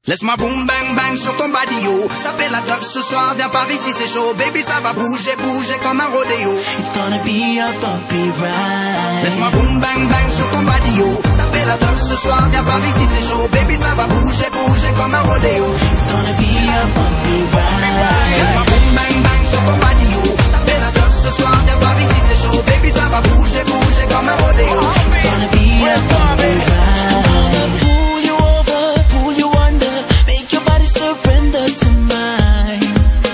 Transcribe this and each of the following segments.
Laisse-moi boum bang bang sur ton badio. Ça fait la teuf ce soir, viens par ici c'est chaud. Baby ça va bouger, bouger comme un rodéo. It's gonna be a bumpy ride. Laisse-moi boum bang bang sur ton badio. Ça fait la teuf ce soir, viens par ici c'est chaud. Baby ça va bouger, bouger comme un rodéo. It's gonna be a bumpy ride. Laisse-moi boum bang bang sur ton badio. Ça fait la teuf ce soir, viens par ici c'est chaud. Baby ça va bouger, bouger comme un rodéo. It's gonna be a bumpy ride. Pull you over, pull you under, make your body surrender to mine.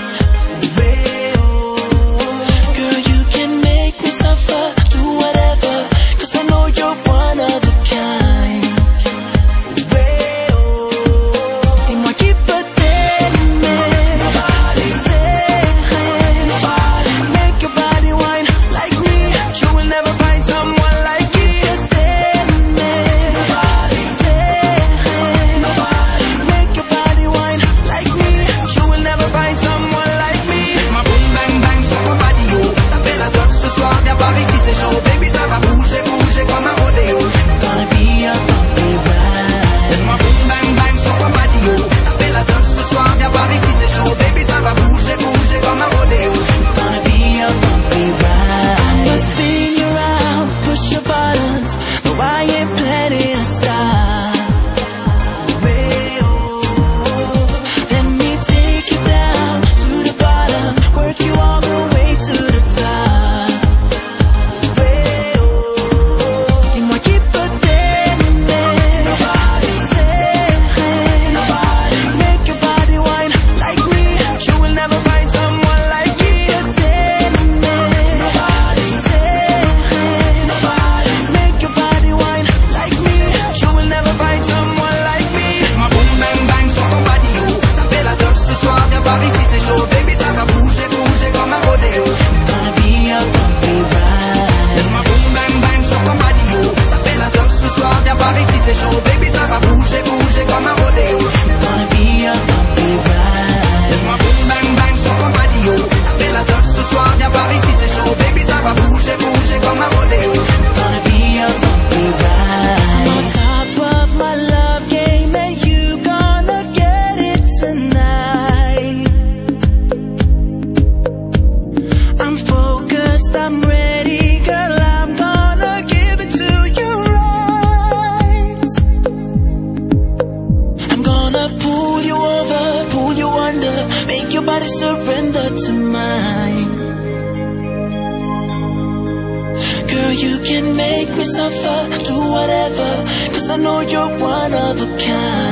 Girl, you can make me suffer, do whatever, 'cause I know you're one of a kind. Dis-moi qui peut t'aimer, make your body wine like me. You will never find someone like me. Make your body wine like me. You will never find someone like me. Laisse-moi boum bang bang sur ton badio. Ça fait la teuf ce soir, viens par ici c'est chaud. Baby ça va bouger, bouger comme un rodéo. It's gonna be a bumpy ride. Laisse-moi boum bang bang sur ton badio. Ça fait la teuf ce soir, viens par ici c'est chaud. Baby ça va bouger, bouger comme un rodéo. It's gonna be a bumpy ride. I'ma spin you around, push your buttons, no I ain't planning to stop. Let me take you down to the bottom, work you all the way to the top. Dis-moi qui peut t'aimer, make your body wine like me. You will never find someone like me. Make your body wine like me. You will never find someone like me. Laisse-moi boum bang bang sur ton badio. Ça fait la teuf ce soir, viens par ici c'est chaud. Baby ça va bouger, bouger comme un rodéo. It's gonna be a bumpy ride. Laisse-moi boum bang bang sur ton badio. Ça fait la teuf ce soir, viens par ici c'est chaud. Baby ça va bouger, bouger comme un rodéo. It's gonna be a bumpy ride. Laisse-moi boum bang bang sur ton badio. Ça fait la teuf ce soir, viens par ici c'est chaud. Baby ça va bouger, bouger comme un rodéo. It's gonna be a bumpy ride. On top of my love game and you gonna get it tonight. I'm focused, I'm ready, girl, I'm gonna give it to you right. I'm gonna pull you over, pull you under, make your body surrender to mine. Girl, you can make me suffer, do whatever, 'cause I know you're one of a kind.